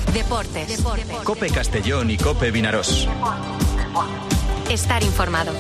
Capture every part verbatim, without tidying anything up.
Deportes. Deportes. COPE Castellón y COPE Vinarós. Estar informado.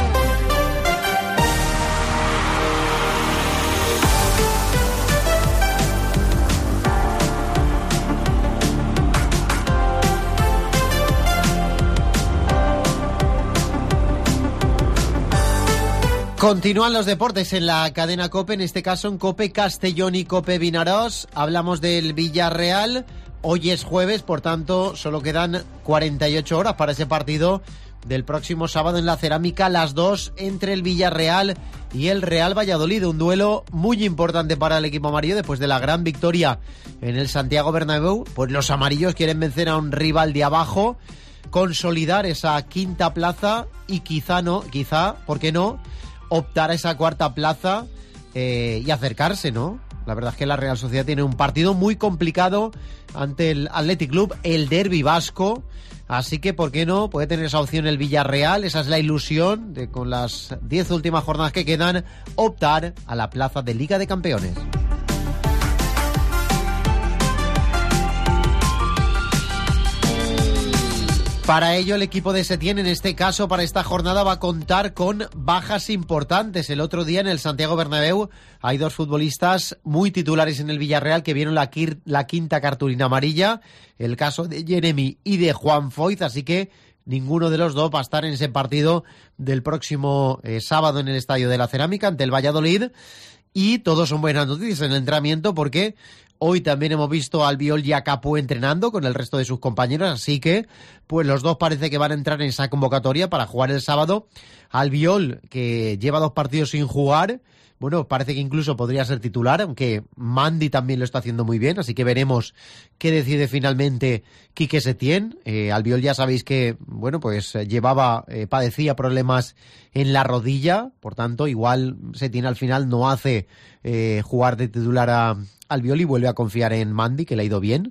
Continúan los deportes en la cadena COPE, en este caso en COPE Castellón y COPE Vinarós. Hablamos del Villarreal. Hoy es jueves, por tanto, solo quedan cuarenta y ocho horas para ese partido del próximo sábado en la Cerámica, a las dos, entre el Villarreal y el Real Valladolid. Un duelo muy importante para el equipo amarillo después de la gran victoria en el Santiago Bernabéu. Pues los amarillos quieren vencer a un rival de abajo, consolidar esa quinta plaza y quizá no, quizá, ¿por qué no?, optar a esa cuarta plaza eh, y acercarse, ¿no? La verdad es que la Real Sociedad tiene un partido muy complicado ante el Athletic Club, el derbi vasco, así que ¿por qué no? Puede tener esa opción el Villarreal, esa es la ilusión de, con las diez últimas jornadas que quedan, optar a la plaza de Liga de Campeones. Para ello, el equipo de Setién, en este caso, para esta jornada, va a contar con bajas importantes. El otro día, en el Santiago Bernabéu, hay dos futbolistas muy titulares en el Villarreal que vieron la, quir- la quinta cartulina amarilla, el caso de Jeremy y de Juan Foyth, así que ninguno de los dos va a estar en ese partido del próximo eh, sábado en el Estadio de la Cerámica ante el Valladolid. Y todos son buenas noticias en el entrenamiento, porque hoy también hemos visto a Albiol y a Capú entrenando con el resto de sus compañeros, así que pues los dos parece que van a entrar en esa convocatoria para jugar el sábado. Albiol, que lleva dos partidos sin jugar, bueno, parece que incluso podría ser titular, aunque Mandy también lo está haciendo muy bien, así que veremos qué decide finalmente Quique Setién. Eh, Albiol, ya sabéis que, bueno, pues llevaba, eh, padecía problemas en la rodilla, por tanto, igual Setién al final no hace eh, jugar de titular a Albiol y vuelve a confiar en Mandy, que le ha ido bien.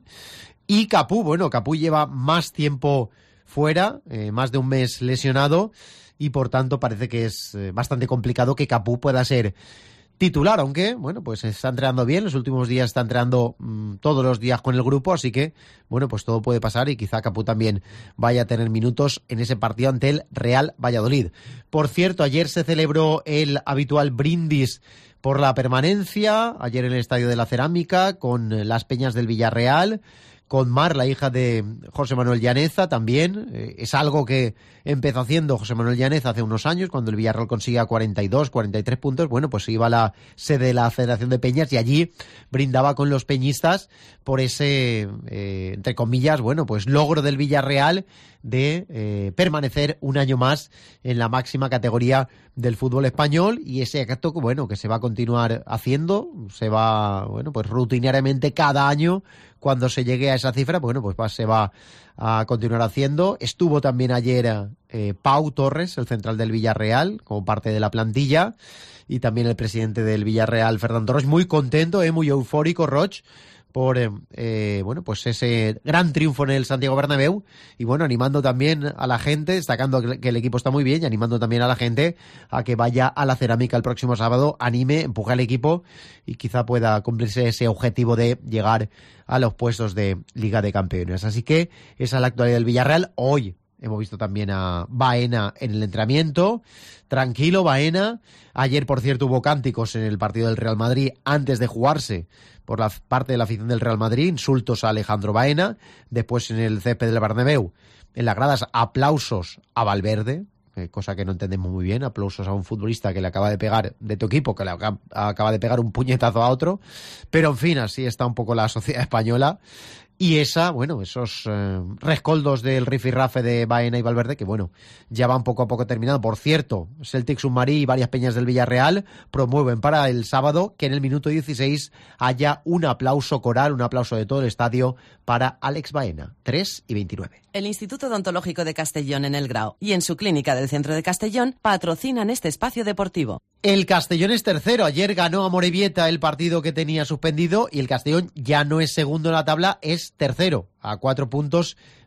Y Capú, bueno, Capú lleva más tiempo fuera, eh, más de un mes lesionado, y por tanto parece que es eh, bastante complicado que Capú pueda ser titular, aunque, bueno, pues está entrenando bien, los últimos días está entrenando mmm, todos los días con el grupo, así que, bueno, pues todo puede pasar y quizá Capú también vaya a tener minutos en ese partido ante el Real Valladolid. Por cierto, ayer se celebró el habitual brindis por la permanencia, ayer en el Estadio de la Cerámica, con las peñas del Villarreal, con Mar, la hija de José Manuel Llaneza, también. Eh, es algo que empezó haciendo José Manuel Llaneza hace unos años, cuando el Villarreal conseguía cuarenta y dos, cuarenta y tres puntos. Bueno, pues iba a la sede de la Federación de Peñas y allí brindaba con los peñistas por ese, eh, entre comillas, bueno, pues logro del Villarreal de eh, permanecer un año más en la máxima categoría del fútbol español, y ese acto, bueno, que se va a continuar haciendo, se va, bueno, pues rutinariamente cada año, cuando se llegue a esa cifra, bueno, pues va, se va a continuar haciendo. Estuvo también ayer eh, Pau Torres, el central del Villarreal, como parte de la plantilla, y también el presidente del Villarreal, Fernando Roig, muy contento, eh, muy eufórico, Roig, por eh, bueno, pues ese gran triunfo en el Santiago Bernabéu, y bueno, animando también a la gente, destacando que el equipo está muy bien, y animando también a la gente a que vaya a la Cerámica el próximo sábado, anime, empuje al equipo y quizá pueda cumplirse ese objetivo de llegar a los puestos de Liga de Campeones. Así que esa es la actualidad del Villarreal. Hoy hemos visto también a Baena en el entrenamiento. Tranquilo, Baena. Ayer, por cierto, hubo cánticos en el partido del Real Madrid antes de jugarse por la parte de la afición del Real Madrid, insultos a Alejandro Baena. Después, en el césped del Bernabéu, en las gradas, aplausos a Valverde, eh, cosa que no entendemos muy bien, aplausos a un futbolista que le acaba de pegar, de tu equipo, que le acaba, acaba de pegar un puñetazo a otro. Pero, en fin, así está un poco la sociedad española. Y esa, bueno, esos eh, rescoldos del rifirrafe de Baena y Valverde, que bueno, ya van poco a poco terminando. Por cierto, Celtic Submarí y varias peñas del Villarreal promueven para el sábado que en el minuto dieciséis haya un aplauso coral, un aplauso de todo el estadio para Alex Baena. tres y veintinueve. El Instituto Odontológico de Castellón en El Grao y en su clínica del centro de Castellón patrocinan este espacio deportivo. El Castellón es tercero. Ayer ganó a Morevieta el partido que tenía suspendido y el Castellón ya no es segundo en la tabla, es tercero, a cuatro puntos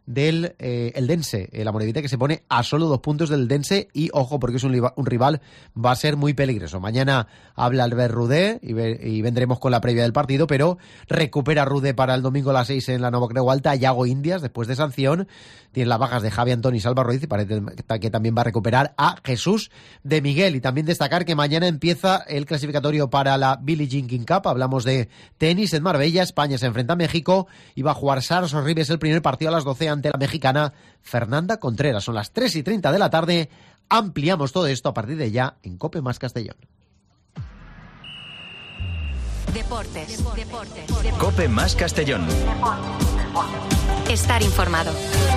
del eh, Eldense, eh, la Morevieta, que se pone a solo dos puntos del Eldense, y ojo porque es un, un rival, va a ser muy peligroso. Mañana habla Albert Rudé y, ve, y vendremos con la previa del partido, pero recupera Rudé para el domingo a las seis en la Nova Creu Alta, Yago Indias después de sanción, tiene las bajas de Javi Antón y Salva Ruiz, y parece que también va a recuperar a Jesús de Miguel. Y también destacar que mañana empieza el clasificatorio para la Billie Jean King Cup, hablamos de tenis en Marbella, España se enfrenta a México y va a jugar Saros Ribes el primer partido a las doce ante la mexicana Fernanda Contreras. Son las tres y treinta de la tarde. Ampliamos todo esto a partir de ya en COPE más Castellón. Deportes. Deportes. Deportes. COPE más Castellón. Estar informado.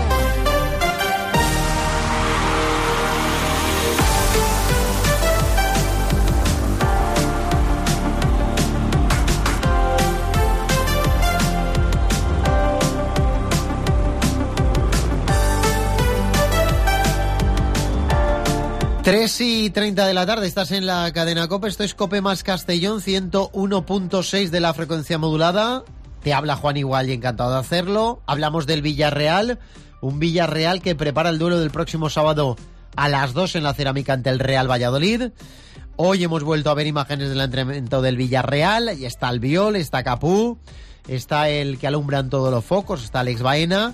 tres y treinta de la tarde, estás en la cadena COPE, esto es COPE más Castellón, ciento uno punto seis de la frecuencia modulada. Te habla Juan Igual y encantado de hacerlo. Hablamos del Villarreal, un Villarreal que prepara el duelo del próximo sábado a las dos en la Cerámica ante el Real Valladolid. Hoy hemos vuelto a ver imágenes del entrenamiento del Villarreal, y está Albiol, está Capú, está el que alumbran todos los focos, está Alex Baena.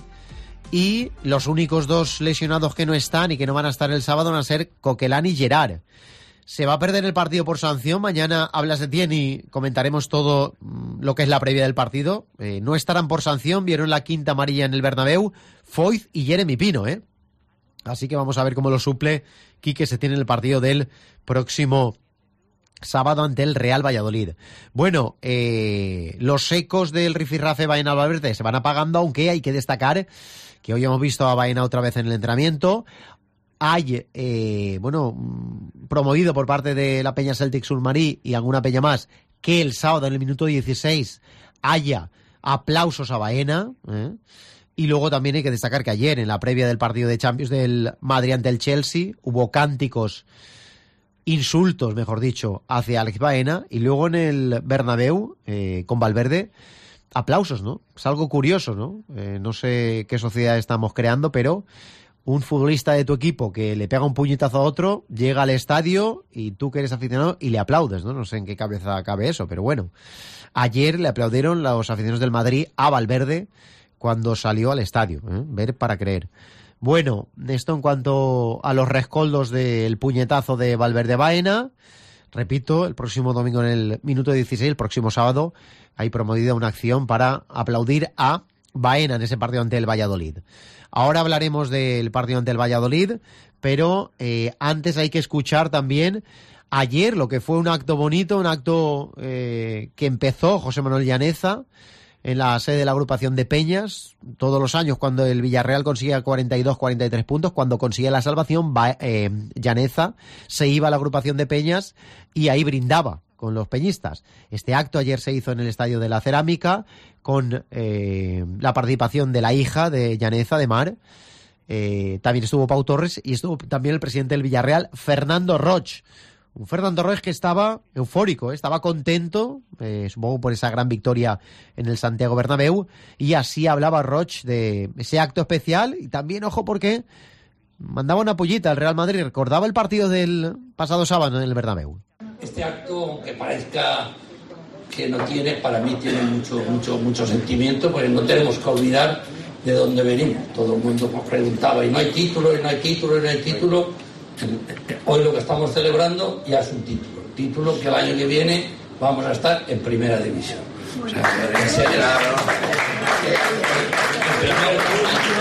Y los únicos dos lesionados que no están y que no van a estar el sábado van a ser Coquelán y Gerard. Se va a perder el partido por sanción. Mañana habla Setién y comentaremos todo lo que es la previa del partido. Eh, no estarán por sanción. Vieron la quinta amarilla en el Bernabéu Foyth y Jeremy Pino, ¿eh? Así que vamos a ver cómo lo suple Quique Setién en el partido del próximo sábado ante el Real Valladolid. Bueno, eh, los ecos del rifirrafe Baena Valverde se van apagando, aunque hay que destacar que hoy hemos visto a Baena otra vez en el entrenamiento. Hay, eh, bueno, promovido por parte de la Peña Celtic Sulmarí y alguna peña más, que el sábado en el minuto dieciséis haya aplausos a Baena, ¿eh? Y luego también hay que destacar que ayer, en la previa del partido de Champions del Madrid ante el Chelsea, hubo cánticos, insultos, mejor dicho, hacia Alex Baena, y luego en el Bernabéu, eh, con Valverde, aplausos, ¿no? Es algo curioso, ¿no? Eh, no sé qué sociedad estamos creando, pero un futbolista de tu equipo que le pega un puñetazo a otro, llega al estadio y tú que eres aficionado y le aplaudes, ¿no? No sé en qué cabeza cabe eso, pero bueno. Ayer le aplaudieron los aficionados del Madrid a Valverde cuando salió al estadio, ¿eh? Ver para creer. Bueno, esto en cuanto a los rescoldos del puñetazo de Valverde Baena. Repito, el próximo domingo en el minuto dieciséis, el próximo sábado, hay promovida una acción para aplaudir a Baena en ese partido ante el Valladolid. Ahora hablaremos del partido ante el Valladolid, pero eh, antes hay que escuchar también ayer lo que fue un acto bonito, un acto eh, que empezó José Manuel Llaneza en la sede de la agrupación de Peñas. Todos los años, cuando el Villarreal conseguía cuarenta y dos, cuarenta y tres puntos, cuando conseguía la salvación, eh, Llaneza se iba a la agrupación de Peñas y ahí brindaba con los peñistas. Este acto ayer se hizo en el Estadio de la Cerámica con eh, la participación de la hija de Llaneza, de Mar. Eh, también estuvo Pau Torres y estuvo también el presidente del Villarreal, Fernando Roig. Un Fernando Roig que estaba eufórico, ¿eh? Estaba contento, eh, supongo por esa gran victoria en el Santiago Bernabéu, y así hablaba Roig de ese acto especial. Y también, ojo, porque mandaba una pullita al Real Madrid, recordaba el partido del pasado sábado en el Bernabéu. Este acto, aunque parezca que no tiene, para mí tiene mucho, mucho, mucho sentimiento, porque no tenemos que olvidar de dónde venimos. Todo el mundo nos preguntaba, y no hay título, y no hay título, y no hay título. Hoy lo que estamos celebrando ya es un título, título que el año que viene vamos a estar en primera división. O sea, en serio, el primer título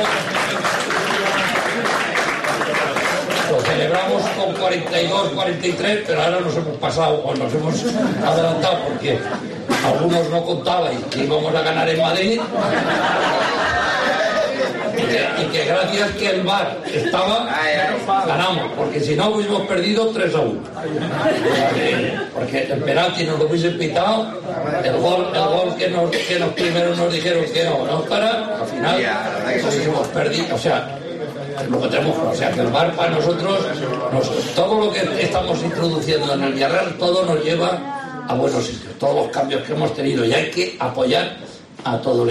lo celebramos con cuarenta y dos, cuarenta y tres, pero ahora nos hemos pasado o nos hemos adelantado porque algunos no contaban que íbamos a ganar en Madrid. Y que, y que gracias que el V A R estaba, ganamos, porque si no hubiésemos perdido tres a uno. Porque el penalti nos lo hubiesen pitado, el gol, el gol que nos, que nos primero nos dijeron que no, no para, al final hubiésemos perdido. O sea, lo que tenemos, o sea, que el V A R para nosotros, nos, todo lo que estamos introduciendo en el Villarreal, todo nos lleva a buenos sitios, todos los cambios que hemos tenido, y hay que apoyar a todo el equipo.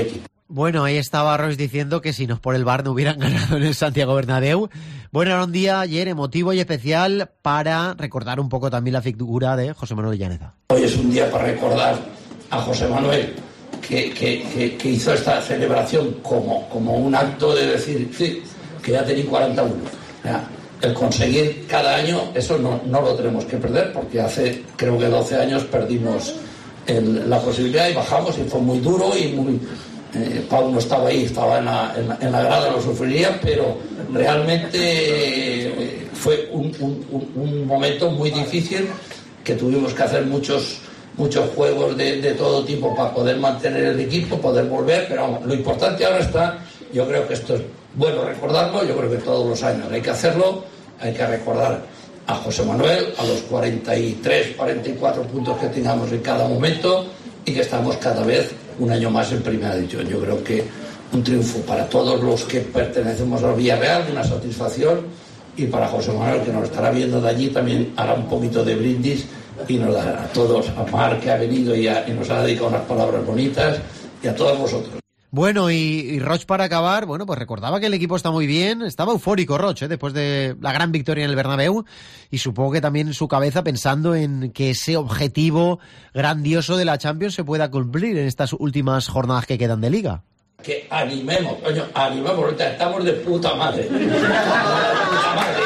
Bueno, ahí estaba Roix diciendo que si no es por el V A R no hubieran ganado en el Santiago Bernabéu. Bueno, era un día ayer emotivo y especial para recordar un poco también la figura de José Manuel Llaneza. Hoy es un día para recordar a José Manuel, que, que, que, que hizo esta celebración como, como un acto de decir, sí, que ya tenía cuarenta y uno. Ya, el conseguir cada año, eso no, no lo tenemos que perder, porque hace creo que doce años perdimos el, la posibilidad y bajamos y fue muy duro y muy... Eh, Pau no estaba ahí, estaba en la, en la, en la grada, lo sufriría, pero realmente eh, fue un, un, un momento muy difícil, que tuvimos que hacer muchos muchos juegos de, de todo tipo para poder mantener el equipo, poder volver, pero vamos, lo importante ahora está, yo creo que esto es bueno recordarlo, yo creo que todos los años hay que hacerlo, hay que recordar a José Manuel, a los cuarenta y tres, cuarenta y cuatro puntos que tengamos en cada momento y que estamos cada vez un año más en primera división. Yo creo que un triunfo para todos los que pertenecemos al Villarreal, una satisfacción, y para José Manuel, que nos estará viendo de allí, también hará un poquito de brindis y nos dará a todos, a Mar, que ha venido y, a, y nos ha dedicado unas palabras bonitas, y a todos vosotros. Bueno, y, y Roig, para acabar, bueno, pues recordaba que el equipo está muy bien, estaba eufórico Roig, ¿eh? Después de la gran victoria en el Bernabéu, y supongo que también en su cabeza pensando en que ese objetivo grandioso de la Champions se pueda cumplir en estas últimas jornadas que quedan de Liga. Que animemos, coño, animemos, ahorita estamos de puta madre. De puta madre.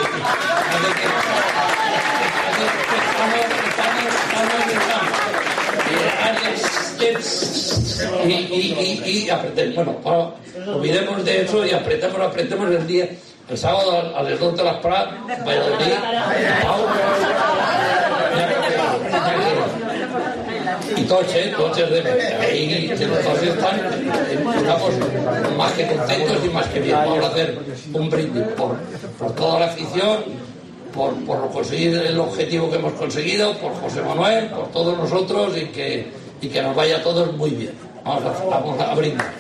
Y, y, y, y apretemos, bueno, para, olvidemos de eso y apretemos, apretemos el día, el sábado a las dos de las Prat, Valladolid, y Toche, Toche de ahí, los dos están, estamos más que contentos y más que bien. Vamos a hacer un brindis por, por toda la afición, por, por conseguir el objetivo que hemos conseguido, por José Manuel, por todos nosotros, y que, y que nos vaya a todos muy bien. Vamos a, vamos a brindar.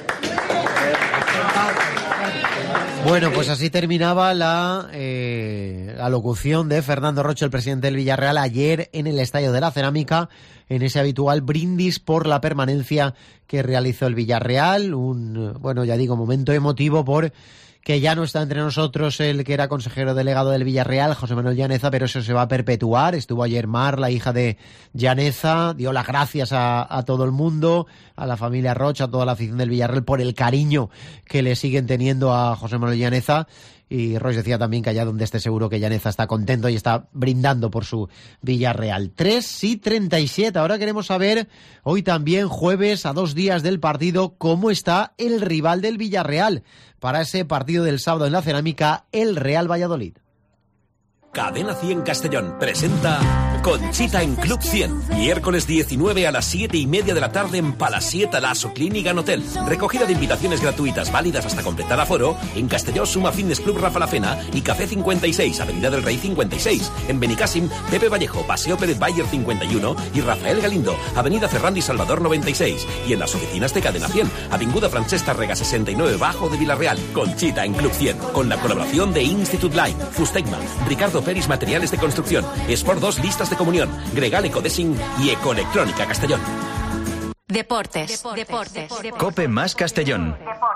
Bueno, pues así terminaba la, eh, la locución de Fernando Roig, el presidente del Villarreal, ayer en el Estadio de la Cerámica, en ese habitual brindis por la permanencia que realizó el Villarreal. Un, bueno, ya digo, momento emotivo por que ya no está entre nosotros el que era consejero delegado del Villarreal, José Manuel Llaneza, pero eso se va a perpetuar. Estuvo ayer Mar, la hija de Llaneza, dio las gracias a, a todo el mundo, a la familia Roig, a toda la afición del Villarreal, por el cariño que le siguen teniendo a José Manuel Llaneza. Y Roig decía también que allá donde esté seguro que Llaneza está contento y está brindando por su Villarreal. tres y treinta y siete. Ahora queremos saber, hoy también jueves, a dos días del partido, cómo está el rival del Villarreal para ese partido del sábado en la Cerámica, el Real Valladolid. Cadena cien Castellón presenta Conchita en Club cien. Miércoles diecinueve a las siete y media de la tarde en Palasieta Lasso Clínica Hotel. Recogida de invitaciones gratuitas válidas hasta completar aforo en Castelló Suma Fitness Club Rafa La Fena y Café cincuenta y seis, Avenida del Rey cincuenta y seis. En Benicàssim, Pepe Vallejo, Paseo Pérez Bayer cincuenta y uno y Rafael Galindo, Avenida Ferrandi Salvador noventa y seis. Y en las oficinas de Cadena cien, Avinguda Francesc Tàrrega sesenta y nueve Bajo de Villarreal. Conchita en Club cien, con la colaboración de Institute Line, Fustegma, Ricardo Peris Materiales de Construcción, Sport dos Listas de Comunión, Gregal Ecodesing y Ecoelectrónica Castellón. Deportes, deportes, deportes, deportes. Cope más Castellón.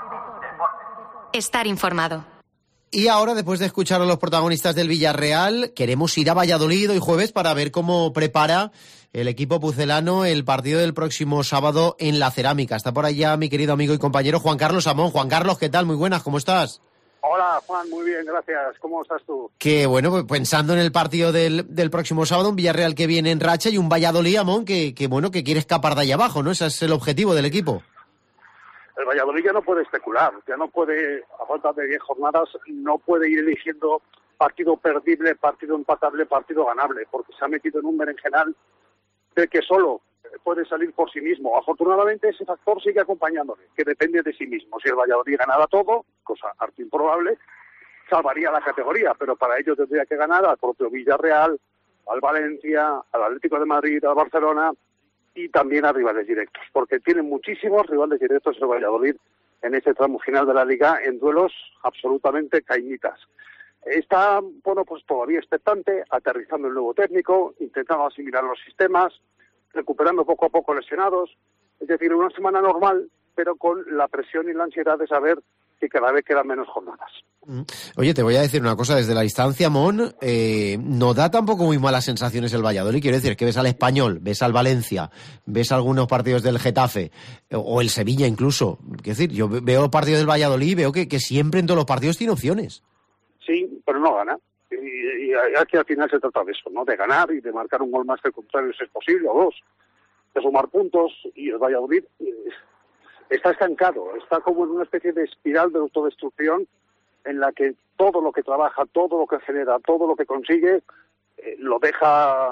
Estar informado. Y ahora, después de escuchar a los protagonistas del Villarreal, queremos ir a Valladolid hoy jueves para ver cómo prepara el equipo pucelano el partido del próximo sábado en la Cerámica. Está por allá mi querido amigo y compañero Juan Carlos Amón. Juan Carlos, ¿qué tal? Muy buenas, ¿cómo estás? Hola, Juan, muy bien, gracias. ¿Cómo estás tú? Que bueno, pues pensando en el partido del, del próximo sábado, un Villarreal que viene en racha y un Valladolid, Amón, que, que bueno, que quiere escapar de allá abajo, ¿no? Ese es el objetivo del equipo. El Valladolid ya no puede especular, ya no puede, a falta de diez jornadas, no puede ir eligiendo partido perdible, partido empatable, partido ganable, porque se ha metido en un berenjenal de que solo puede salir por sí mismo. Afortunadamente ese factor sigue acompañándole, que depende de sí mismo. Si el Valladolid ganara todo, cosa harto improbable, salvaría la categoría, pero para ello tendría que ganar al propio Villarreal, al Valencia, al Atlético de Madrid, al Barcelona y también a rivales directos, porque tiene muchísimos rivales directos el Valladolid en ese tramo final de la Liga en duelos absolutamente cañitas. Está, bueno, pues todavía expectante, aterrizando el nuevo técnico, intentando asimilar los sistemas, recuperando poco a poco lesionados. Es decir, una semana normal pero con la presión y la ansiedad de saber que cada vez quedan menos jornadas. Oye, te voy a decir una cosa, desde la distancia, Mon, eh, no da tampoco muy malas sensaciones el Valladolid, quiero decir, que ves al Español, ves al Valencia, ves algunos partidos del Getafe, o el Sevilla incluso, quiero decir, yo veo partidos del Valladolid y veo que, que siempre en todos los partidos tiene opciones. Sí, pero no gana, y, y aquí al final se trata de eso, ¿no?, de ganar y de marcar un gol más que el contrario si es posible, o dos, de sumar puntos, y el Valladolid eh, está estancado, está como en una especie de espiral de autodestrucción en la que todo lo que trabaja, todo lo que genera, todo lo que consigue, eh, lo deja,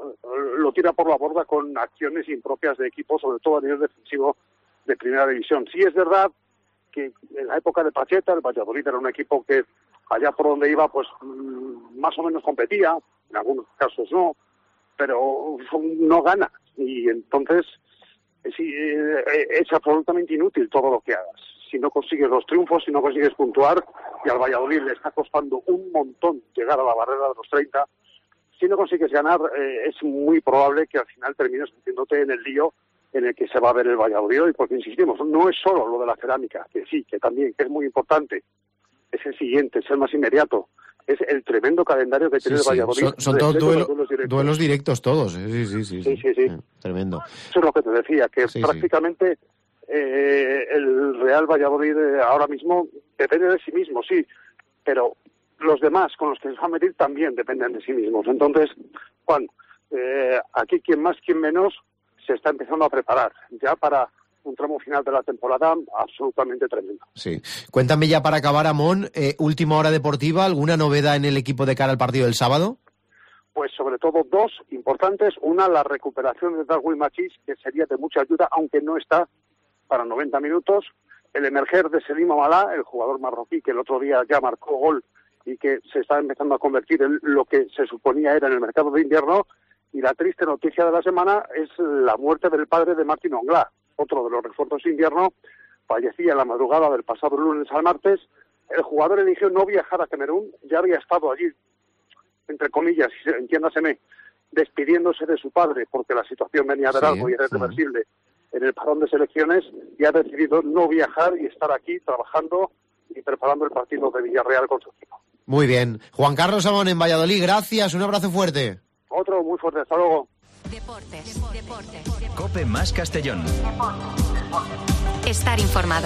lo tira por la borda con acciones impropias de equipo, sobre todo a nivel defensivo de primera división. Sí es verdad que en la época de Pacheta, el Valladolid era un equipo que allá por donde iba, pues más o menos competía, en algunos casos no, pero no gana. Y entonces sí, es absolutamente inútil todo lo que hagas. Si no consigues los triunfos, si no consigues puntuar, y al Valladolid le está costando un montón llegar a la barrera de los treinta, si no consigues ganar, eh, es muy probable que al final termines metiéndote en el lío en el que se va a ver el Valladolid hoy, porque insistimos, no es solo lo de la cerámica, que sí, que también, que es muy importante, es el siguiente, es el más inmediato, es el tremendo calendario que tiene sí, el Valladolid. Son, son todos duelo, duelos, directos. duelos directos todos, sí sí sí, sí, sí, sí, sí. sí. Tremendo. Eso es lo que te decía, que sí, prácticamente... Sí. Eh, el Real Valladolid eh, ahora mismo depende de sí mismo, sí, pero los demás con los que se va a medir también dependen de sí mismos. Entonces, Juan, eh, aquí quien más, quien menos, se está empezando a preparar ya para un tramo final de la temporada absolutamente tremendo. Sí. Cuéntame ya para acabar, Amón, eh, última hora deportiva, ¿alguna novedad en el equipo de cara al partido del sábado? Pues sobre todo dos importantes. Una, la recuperación de Darwin Machís, que sería de mucha ayuda, aunque no está para noventa minutos, el emerger de Selim Amalá, el jugador marroquí que el otro día ya marcó gol y que se está empezando a convertir en lo que se suponía era en el mercado de invierno, y la triste noticia de la semana es la muerte del padre de Martín Onglá, otro de los refuerzos de invierno, fallecía en la madrugada del pasado lunes al martes. El jugador eligió no viajar a Camerún, ya había estado allí, entre comillas, entiéndaseme, despidiéndose de su padre porque la situación venía de largo sí, y era irreversible. Sí. En el parón de selecciones, y ha decidido no viajar y estar aquí trabajando y preparando el partido de Villarreal con su equipo. Muy bien. Juan Carlos Amón en Valladolid, gracias, un abrazo fuerte. Otro muy fuerte, hasta luego. Deportes, deportes, deportes. Cope más Castellón. Estar informado.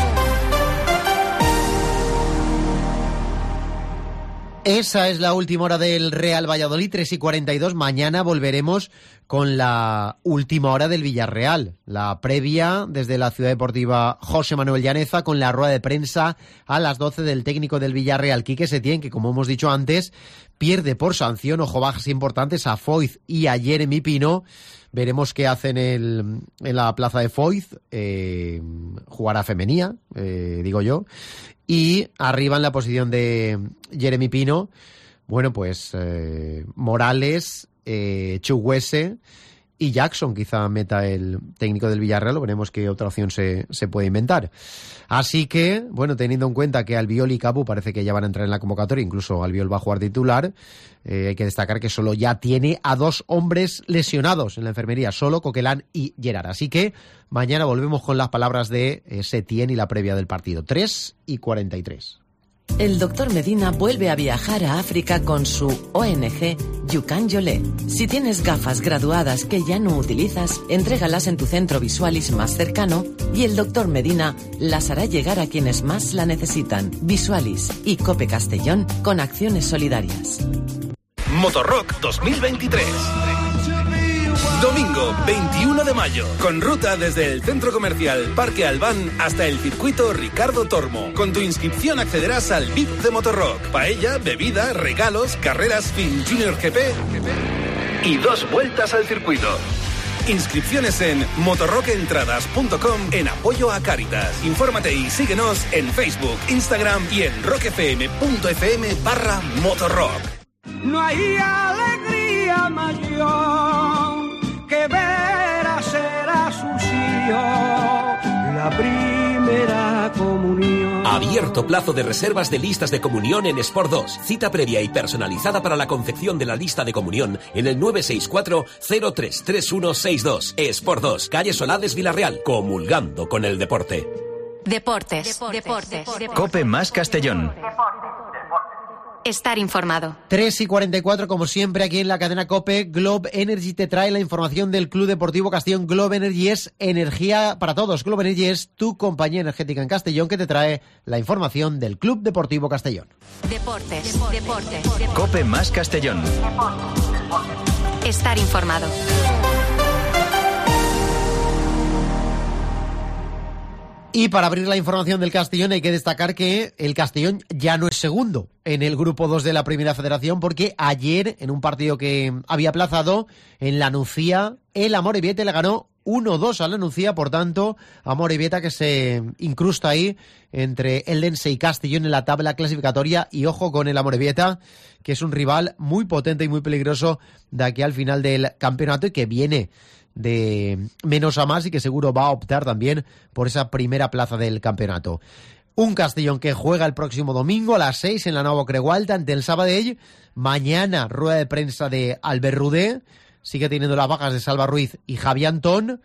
Esa es la última hora del Real Valladolid, tres y cuarenta y dos. Mañana volveremos con la última hora del Villarreal. La previa desde la Ciudad Deportiva José Manuel Llaneza, con la rueda de prensa a las doce del técnico del Villarreal, Quique Setién, que como hemos dicho antes, pierde por sanción, ojo, bajas importantes a Foyth y a Jeremy Pino. Veremos qué hacen el, en la plaza de Foyth, eh, jugará Femenía, eh, digo yo. Y arriba en la posición de Jeremy Pino, bueno, pues eh, Morales, eh, Chukwueze y Jackson quizá meta el técnico del Villarreal, o veremos qué otra opción se, se puede inventar. Así que, bueno, teniendo en cuenta que Albiol y Capu parece que ya van a entrar en la convocatoria, incluso Albiol va a jugar titular, eh, hay que destacar que solo ya tiene a dos hombres lesionados en la enfermería, solo Coquelán y Gerard. Así que mañana volvemos con las palabras de eh, Setién y la previa del partido. tres y cuarenta y tres. El doctor Medina vuelve a viajar a África con su O N G Yukan Yolé. Si tienes gafas graduadas que ya no utilizas, entrégalas en tu centro Visualis más cercano y el doctor Medina las hará llegar a quienes más la necesitan. Visualis y Cope Castellón con acciones solidarias. Motorrock dos mil veintitrés. Domingo veintiuno de mayo, con ruta desde el Centro Comercial Parque Albán hasta el Circuito Ricardo Tormo. Con tu inscripción accederás al V I P de Motorrock. Paella, bebida, regalos, carreras Fin Junior G P y dos vueltas al circuito. Inscripciones en motorrockentradas punto com en apoyo a Cáritas. Infórmate y síguenos en Facebook, Instagram y en rockfm.fm barra motorrock. No hay alegría mayor que ver a ser a sus hijos la primera comunión. Abierto plazo de reservas de listas de comunión en Sport dos. Cita previa y personalizada para la confección de la lista de comunión en el nueve seis cuatro cero tres tres uno seis dos. Sport dos, calle Solades, Villarreal. Comulgando con el deporte. Deportes. Deportes. Deportes. Cope más Castellón. Estar informado. tres y cuarenta y cuatro, como siempre, aquí en la cadena COPE. Globe Energy te trae la información del Club Deportivo Castellón. Globe Energy es energía para todos. Globe Energy es tu compañía energética en Castellón, que te trae la información del Club Deportivo Castellón. Deportes. Deportes. Cope más Castellón. Estar informado. Y para abrir la información del Castellón hay que destacar que el Castellón ya no es segundo en el grupo dos de la Primera Federación, porque ayer, en un partido que había aplazado, en la Nucía, el Amorebieta le ganó uno dos a la Nucía. Por tanto, Amorebieta que se incrusta ahí entre Eldense y Castellón en la tabla clasificatoria. Y ojo con el Amorebieta, que es un rival muy potente y muy peligroso de aquí al final del campeonato, y que viene de menos a más y que seguro va a optar también por esa primera plaza del campeonato. Un Castellón que juega el próximo domingo a las seis en la Nova Creualta ante el Sabadell. Mañana rueda de prensa de Albert Rudé. Sigue teniendo las bajas de Salva Ruiz y Javi Antón.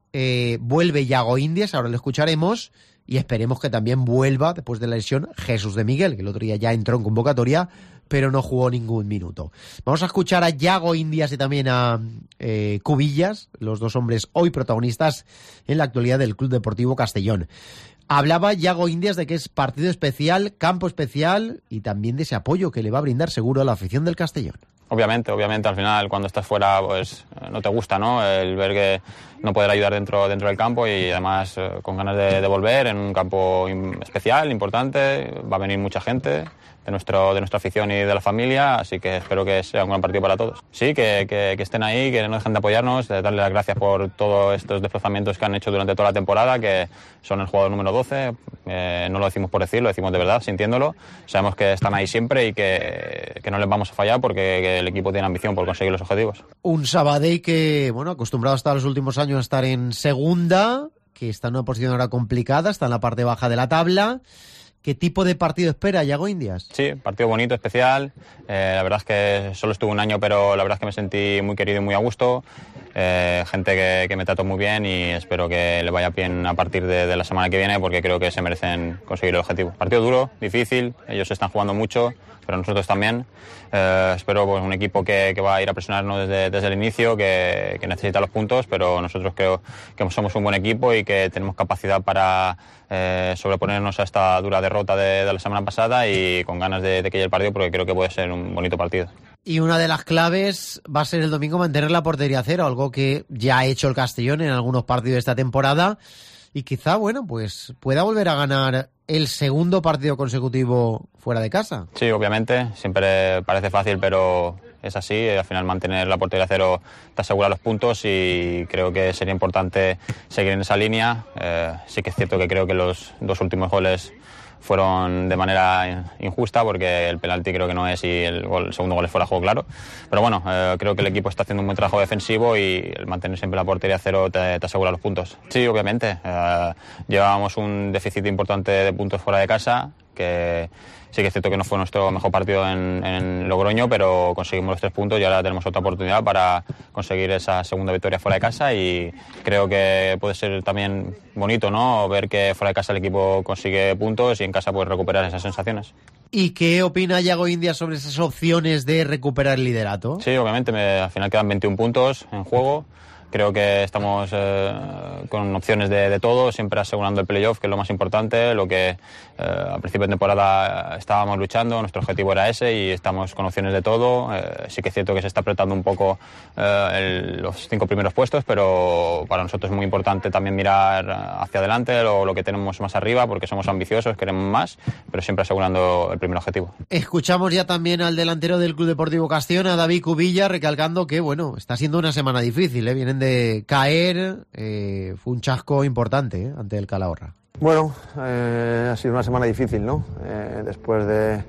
Eh, vuelve Yago Indias, ahora lo escucharemos. Y esperemos que también vuelva, después de la lesión, Jesús de Miguel, que el otro día ya entró en convocatoria, pero no jugó ningún minuto. Vamos a escuchar a Yago Indias y también a eh, Cubillas, los dos hombres hoy protagonistas en la actualidad del Club Deportivo Castellón. Hablaba Yago Indias de que es partido especial, campo especial, y también de ese apoyo que le va a brindar seguro a la afición del Castellón. Obviamente, obviamente al final cuando estás fuera pues no te gusta, ¿no? El ver que no poder ayudar dentro, dentro del campo, y además eh, con ganas de, de volver en un campo especial, importante. Va a venir mucha gente de, nuestro, de nuestra afición y de la familia, así que espero que sea un gran partido para todos. Sí, que, que, que estén ahí, que no dejen de apoyarnos, de darle las gracias por todos estos desplazamientos que han hecho durante toda la temporada, que son el jugador número doce, eh, no lo decimos por decirlo, lo decimos de verdad, sintiéndolo. Sabemos que están ahí siempre y que, que no les vamos a fallar, porque que el equipo tiene ambición por conseguir los objetivos. Un Sabadell que, bueno, acostumbrado hasta los últimos años a estar en segunda, que está en una posición ahora complicada, está en la parte baja de la tabla. ¿Qué tipo de partido espera Yago Indias? Sí, partido bonito, especial. Eh, la verdad es que solo estuve un año, pero la verdad es que me sentí muy querido y muy a gusto. Eh, gente que, que me trató muy bien, y espero que le vaya bien a partir de, de la semana que viene, porque creo que se merecen conseguir el objetivo. Partido duro, difícil, ellos están jugando mucho, pero nosotros también. Eh, espero pues, un equipo que, que va a ir a presionarnos desde, desde el inicio, que, que necesita los puntos, pero nosotros creo que somos un buen equipo y que tenemos capacidad para eh, sobreponernos a esta dura derrota de, de la semana pasada, y con ganas de, de que llegue el partido, porque creo que puede ser un bonito partido. Y una de las claves va a ser el domingo mantener la portería cero, algo que ya ha hecho el Castellón en algunos partidos de esta temporada, y quizá, bueno, pues pueda volver a ganar el segundo partido consecutivo fuera de casa. Sí, obviamente, siempre parece fácil, pero es así. Al final mantener la portería cero te asegura los puntos, y creo que sería importante seguir en esa línea. Eh, sí que es cierto que creo que los dos últimos goles fueron de manera injusta, porque el penalti creo que no es, y el, gol, el segundo gol es fuera de juego, claro. Pero bueno, eh, creo que el equipo está haciendo un buen trabajo defensivo, y el mantener siempre la portería cero te, te asegura los puntos. Sí, obviamente. Eh, llevábamos un déficit importante de puntos fuera de casa, que sí que es cierto que no fue nuestro mejor partido en, en Logroño, pero conseguimos los tres puntos y ahora tenemos otra oportunidad para conseguir esa segunda victoria fuera de casa, y creo que puede ser también bonito, ¿no? Ver que fuera de casa el equipo consigue puntos y en casa puede recuperar esas sensaciones. ¿Y qué opina Yago Indias sobre esas opciones de recuperar el liderato? Sí, obviamente, me, al final quedan veintiún puntos en juego. Creo que estamos eh, con opciones de, de todo, siempre asegurando el playoff, que es lo más importante, lo que eh, al principio de temporada estábamos luchando, nuestro objetivo era ese, y estamos con opciones de todo. Eh, sí que es cierto que se está apretando un poco eh, el, los cinco primeros puestos, pero para nosotros es muy importante también mirar hacia adelante, lo, lo que tenemos más arriba, porque somos ambiciosos, queremos más, pero siempre asegurando el primer objetivo. Escuchamos ya también al delantero del Club Deportivo Castellón, a David Cubilla, recalcando que, bueno, está siendo una semana difícil, ¿eh? Vienen de caer, eh, fue un chasco importante ¿eh? ante el Calahorra. Bueno, eh, ha sido una semana difícil, ¿no? Eh, después de,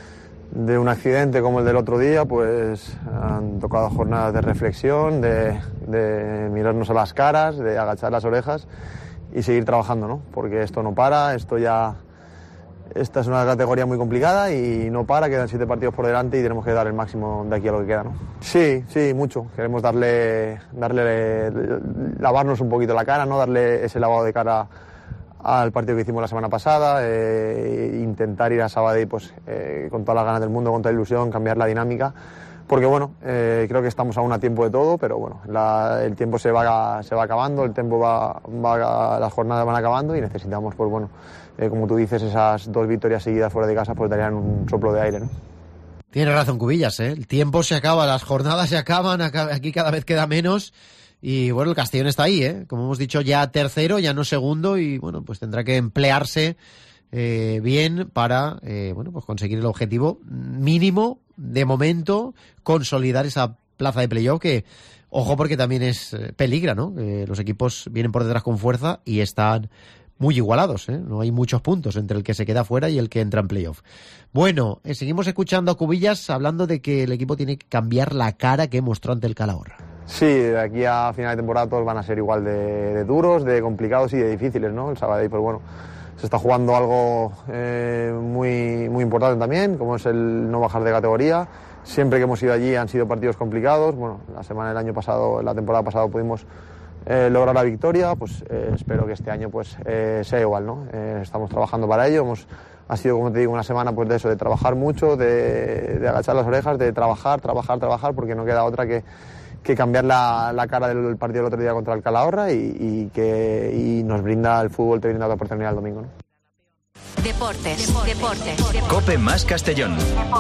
de un accidente como el del otro día, pues han tocado jornadas de reflexión, de, de mirarnos a las caras, de agachar las orejas y seguir trabajando, ¿no? Porque esto no para, esto ya esta es una categoría muy complicada y no para, quedan siete partidos por delante y tenemos que dar el máximo de aquí a lo que queda, ¿no? Sí, sí, mucho. Queremos darle, darle, lavarnos un poquito la cara, ¿no? Darle ese lavado de cara al partido que hicimos la semana pasada, eh, intentar ir a Sabadell pues, eh, con todas las ganas del mundo, con toda la ilusión, cambiar la dinámica. Porque bueno, eh, creo que estamos aún a tiempo de todo, pero bueno, la, el tiempo se va, se va acabando, el tiempo va, va, las jornadas van acabando y necesitamos, pues bueno, eh, como tú dices, esas dos victorias seguidas fuera de casa pues darían un soplo de aire, ¿no? Tiene razón Cubillas, ¿eh? El tiempo se acaba, las jornadas se acaban, aquí cada vez queda menos y bueno, el Castellón está ahí, ¿eh? Como hemos dicho, ya tercero, ya no segundo y bueno, pues tendrá que emplearse eh, bien para eh, bueno, pues conseguir el objetivo mínimo de momento, consolidar esa plaza de playoff que, ojo, porque también es eh, peligra, ¿no? Eh, los equipos vienen por detrás con fuerza y están muy igualados, ¿eh? No hay muchos puntos entre el que se queda fuera y el que entra en playoff. Bueno, eh, seguimos escuchando a Cubillas hablando de que el equipo tiene que cambiar la cara que mostró ante el Calahorra. Sí, de aquí a final de temporada todos van a ser igual de, de duros, de complicados y de difíciles, ¿no? El Sabadell, pues bueno, se está jugando algo eh, muy, muy importante también, como es el no bajar de categoría. Siempre que hemos ido allí han sido partidos complicados. Bueno, la semana del año pasado, la temporada pasada pudimos eh, lograr la victoria, pues eh, espero que este año pues eh, sea igual, ¿no? Eh, estamos trabajando para ello. Hemos, ha sido, como te digo, una semana pues de eso, de trabajar mucho, de, de agachar las orejas, de trabajar, trabajar, trabajar, porque no queda otra que que cambiar la, la cara del partido del otro día contra el Calahorra y, y que y nos brinda el fútbol, te brinda la oportunidad el domingo, ¿no? Deportes, deportes, deportes. Cope más Castellón.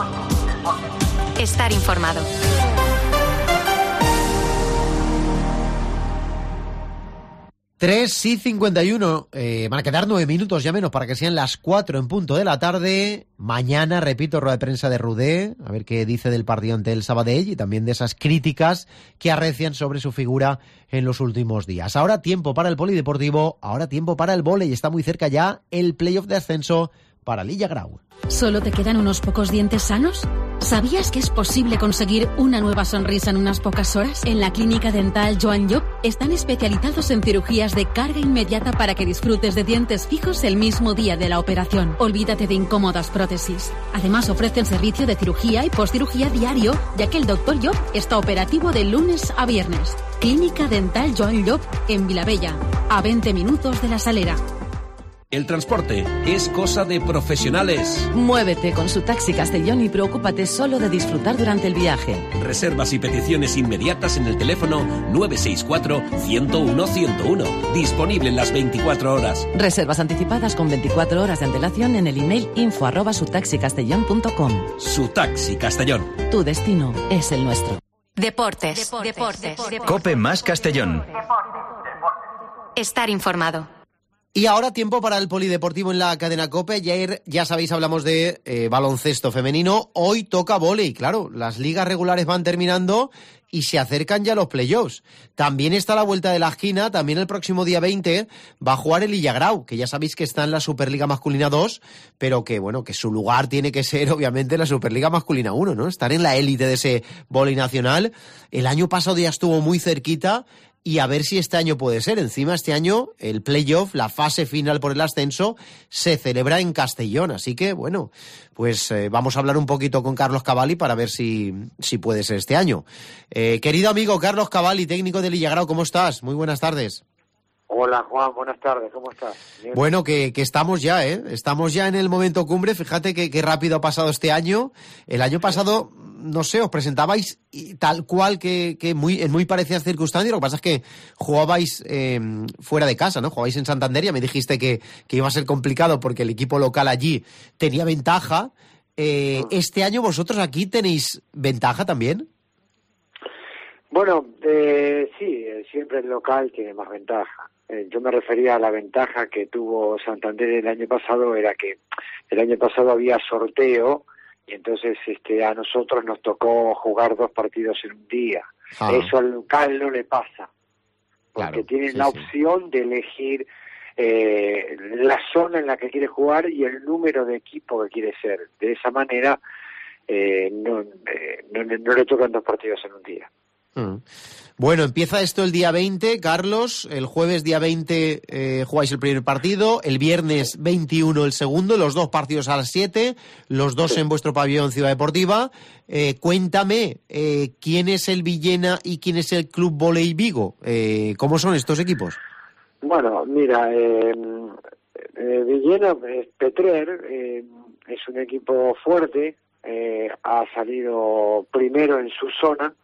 Estar informado. tres y cincuenta y uno, eh, van a quedar nueve minutos ya menos para que sean las cuatro en punto de la tarde. Mañana, repito, rueda de prensa de Rudé, a ver qué dice del partido ante el Sabadell y también de esas críticas que arrecian sobre su figura en los últimos días. Ahora tiempo para el polideportivo, ahora tiempo para el vóley, está muy cerca ya el playoff de ascenso para Lilla Grau. ¿Solo te quedan unos pocos dientes sanos? ¿Sabías que es posible conseguir una nueva sonrisa en unas pocas horas? En la clínica dental Joan Llop están especializados en cirugías de carga inmediata para que disfrutes de dientes fijos el mismo día de la operación. Olvídate de incómodas prótesis. Además ofrecen servicio de cirugía y postcirugía diario, ya que el doctor Llop está operativo de lunes a viernes. Clínica dental Joan Llop en Vilabella, a veinte minutos de La Salera. El transporte es cosa de profesionales. Muévete con su Taxi Castellón y preocúpate solo de disfrutar durante el viaje. Reservas y peticiones inmediatas en el teléfono nueve seis cuatro, ciento uno, ciento uno. Disponible en las veinticuatro horas. Reservas anticipadas con veinticuatro horas de antelación en el email info arroba sutaxicastellón punto com. Su Taxi Castellón. Tu destino es el nuestro. Deportes, deportes, deportes, deportes. Cope más Castellón. Estar informado. Y ahora tiempo para el polideportivo en la cadena COPE. Ayer, ya sabéis, hablamos de eh, baloncesto femenino. Hoy toca vóley. Claro, las ligas regulares van terminando y se acercan ya los playoffs. También está a la vuelta de la esquina. También el próximo día veinte va a jugar el Lilla Grau, que ya sabéis que está en la Superliga Masculina dos, pero que, bueno, que su lugar tiene que ser, obviamente, la Superliga Masculina uno, ¿no? Estar en la élite de ese vóley nacional. El año pasado ya estuvo muy cerquita. Y a ver si este año puede ser. Encima, este año, el playoff, la fase final por el ascenso, se celebra en Castellón. Así que, bueno, pues eh, vamos a hablar un poquito con Carlos Cavalli para ver si, si puede ser este año. Eh, querido amigo Carlos Cavalli, técnico de Lilla Grau, ¿cómo estás? Muy buenas tardes. Hola, Juan, buenas tardes, ¿cómo estás? Bien. Bueno, que, que estamos ya, ¿eh? Estamos ya en el momento cumbre. Fíjate que, que rápido ha pasado este año. El año pasado, no sé, os presentabais tal cual que, que muy, en muy parecidas circunstancias. Lo que pasa es que jugabais eh, fuera de casa, ¿no? Jugabais en Santander. Ya me dijiste que, que iba a ser complicado porque el equipo local allí tenía ventaja. Eh, ¿Este año vosotros aquí tenéis ventaja también? Bueno, eh, sí, siempre el local tiene más ventaja. Eh, yo me refería a la ventaja que tuvo Santander el año pasado, era que el año pasado había sorteo y entonces este a nosotros nos tocó jugar dos partidos en un día. Ah. Eso al local no le pasa, porque claro, tienen sí, la opción sí. de elegir eh, la zona en la que quiere jugar y el número de equipo que quiere ser. De esa manera eh, no, eh, no, no le tocan dos partidos en un día. Mm. Bueno, empieza esto el día veinte, Carlos. El jueves día veinte eh, jugáis el primer partido, el viernes veintiuno el segundo, los dos partidos a las siete, los dos en vuestro pabellón Ciudad Deportiva. Eh, cuéntame, eh, ¿quién es el Villena y quién es el Club Voley Vigo? Eh, ¿Cómo son estos equipos? Bueno, mira, eh, eh, Villena, eh, Petrer, eh, es un equipo fuerte, eh, ha salido primero en su zona.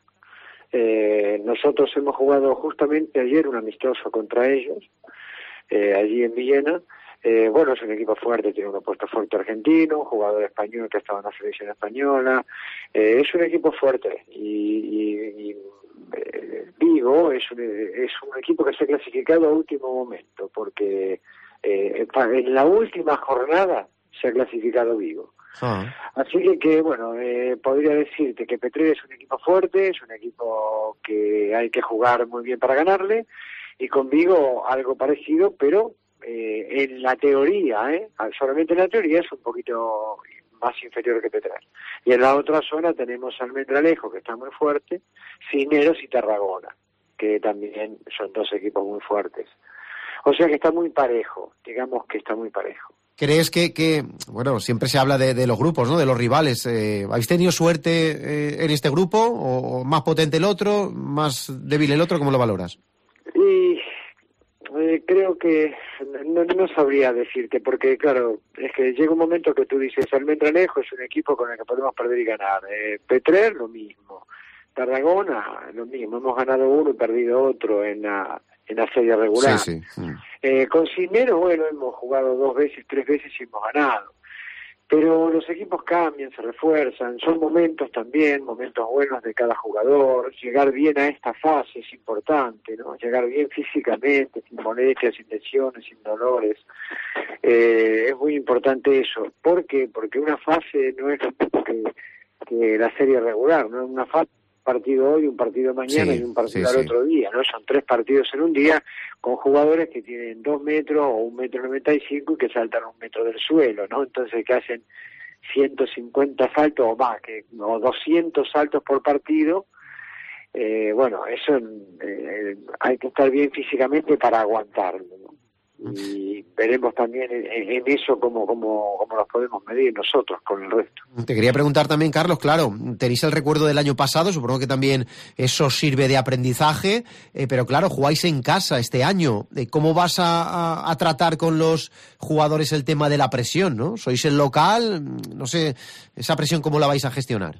Eh, nosotros hemos jugado justamente ayer un amistoso contra ellos, eh, allí en Villena. Eh, bueno, es un equipo fuerte, tiene un opuesto fuerte argentino, un jugador español que estaba en la selección española. Eh, es un equipo fuerte y, y, y eh, Vigo es un, es un equipo que se ha clasificado a último momento, porque eh, en la última jornada se ha clasificado Vigo. Ah. Así que, que bueno, eh, podría decirte que Petrer es un equipo fuerte, es un equipo que hay que jugar muy bien para ganarle, y con Vigo algo parecido, pero eh, en la teoría, eh, solamente en la teoría es un poquito más inferior que Petrer. Y en la otra zona tenemos Almendralejo, que está muy fuerte, Cisneros y Tarragona, que también son dos equipos muy fuertes. O sea que está muy parejo, digamos que está muy parejo. ¿Crees que, que bueno, siempre se habla de, de los grupos, ¿no? De los rivales. Eh, ¿Habéis tenido suerte eh, en este grupo? ¿O más potente el otro? ¿Más débil el otro? ¿Cómo lo valoras? Y eh, creo que no, no sabría decirte, porque claro, es que llega un momento que tú dices, Almendralejo es un equipo con el que podemos perder y ganar. Eh, Petrer, lo mismo. Tarragona, lo mismo. Hemos ganado uno y perdido otro en la... en la serie regular. Sí, sí. Mm. Eh, con Cisneros, bueno, hemos jugado dos veces, tres veces y hemos ganado. Pero los equipos cambian, se refuerzan, son momentos también, momentos buenos de cada jugador. Llegar bien a esta fase es importante, ¿no? Llegar bien físicamente, sin molestias, sin lesiones, sin dolores. Eh, es muy importante eso. ¿Por qué? Porque una fase no es lo mismo que, que la serie regular, ¿no? Una fase, partido hoy, un partido mañana sí, y un partido sí, al sí. otro día, ¿no? Son tres partidos en un día con jugadores que tienen dos metros o un metro noventa y cinco y que saltan un metro del suelo, ¿no? Entonces que hacen ciento cincuenta saltos o más, que o doscientos saltos por partido. Eh, bueno, eso eh, hay que estar bien físicamente para aguantarlo, ¿no? Y veremos también en, en eso cómo, cómo, cómo los podemos medir nosotros con el resto. Te quería preguntar también, Carlos, claro, tenéis el recuerdo del año pasado, supongo que también eso sirve de aprendizaje, eh, pero claro, jugáis en casa este año. ¿Cómo vas a, a, a tratar con los jugadores el tema de la presión, no? ¿Sois el local? No sé, esa presión, ¿cómo la vais a gestionar?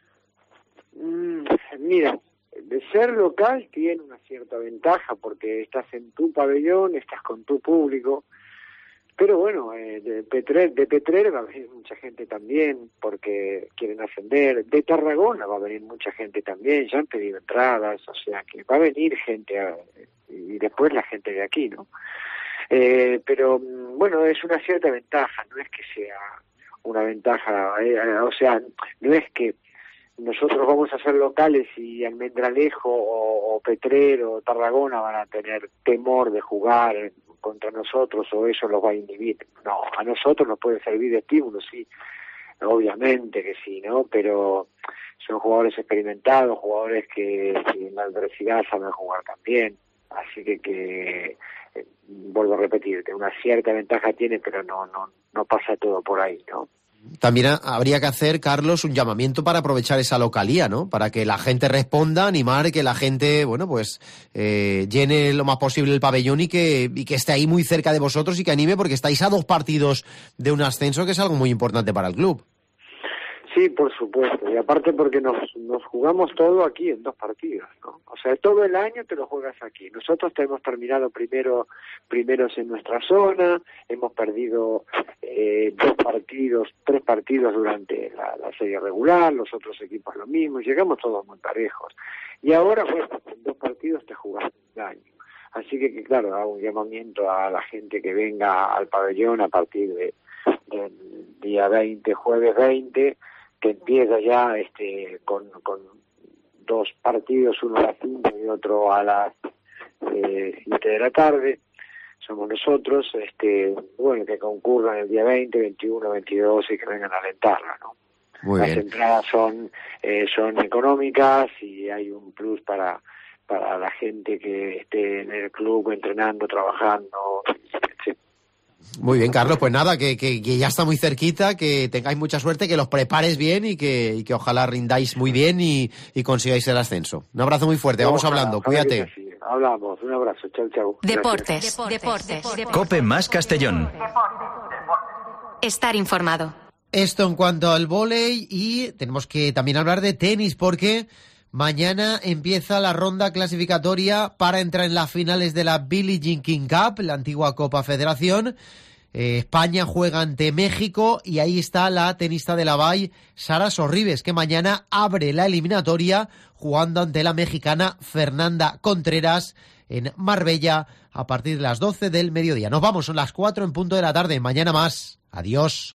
Mm, mira, de ser local tiene una cierta ventaja porque estás en tu pabellón, estás con tu público, pero bueno, eh, de Petrer, de Petrer va a venir mucha gente también porque quieren ascender, de Tarragona va a venir mucha gente también, ya han pedido entradas, o sea que va a venir gente a, y después la gente de aquí, ¿no? Eh, pero bueno, es una cierta ventaja, no es que sea una ventaja, eh, o sea, no es que nosotros vamos a ser locales y Almendralejo o, o Petrer o Tarragona van a tener temor de jugar contra nosotros o eso los va a inhibir. No, a nosotros nos puede servir de estímulo, sí, obviamente que sí, ¿no? Pero son jugadores experimentados, jugadores que, que en la adversidad saben jugar también. Así que, que eh, vuelvo a repetirte, una cierta ventaja tiene, pero no, no, no pasa todo por ahí, ¿no? También habría que hacer, Carlos, un llamamiento para aprovechar esa localía, ¿no? Para que la gente responda, animar, que la gente, bueno, pues eh, llene lo más posible el pabellón y que, y que esté ahí muy cerca de vosotros y que anime, porque estáis a dos partidos de un ascenso, que es algo muy importante para el club. Sí, por supuesto, y aparte porque nos, nos jugamos todo aquí en dos partidos, ¿no? O sea, todo el año te lo juegas aquí. Nosotros te hemos terminado primero primeros en nuestra zona, hemos perdido eh, dos partidos, tres partidos durante la, la serie regular, los otros equipos lo mismo, llegamos todos muy parejos. Y ahora, bueno, en dos partidos te jugás un año. Así que, que, claro, hago un llamamiento a la gente que venga al pabellón a partir de, del día veinte, jueves veinte, que empieza ya este con, con dos partidos, uno a las cinco y otro a las eh, siete de la tarde. Somos nosotros, este bueno, que concurran el día veinte, veintiuno, veintidós y que vengan a alentarla, ¿no? Muy las bien. entradas son eh, son económicas y hay un plus para para la gente que esté en el club entrenando, trabajando, sí. Muy bien, Carlos, pues nada, que, que, que ya está muy cerquita, que tengáis mucha suerte, que los prepares bien y que, y que ojalá rindáis muy bien y, y consigáis el ascenso. Un abrazo muy fuerte, vamos Ojalá, hablando, ojalá cuídate. que sí. Hablamos, un abrazo, chau, chau. Deportes, deportes, deportes. Cope más Castellón. Estar informado. Esto en cuanto al vóley, y tenemos que también hablar de tenis porque mañana empieza la ronda clasificatoria para entrar en las finales de la Billie Jean King Cup, la antigua Copa Federación. Eh, España juega ante México y ahí está la tenista de la Vall, Sara Sorribes, que mañana abre la eliminatoria jugando ante la mexicana Fernanda Contreras en Marbella a partir de las doce del mediodía. Nos vamos, son las cuatro en punto de la tarde. Mañana más. Adiós.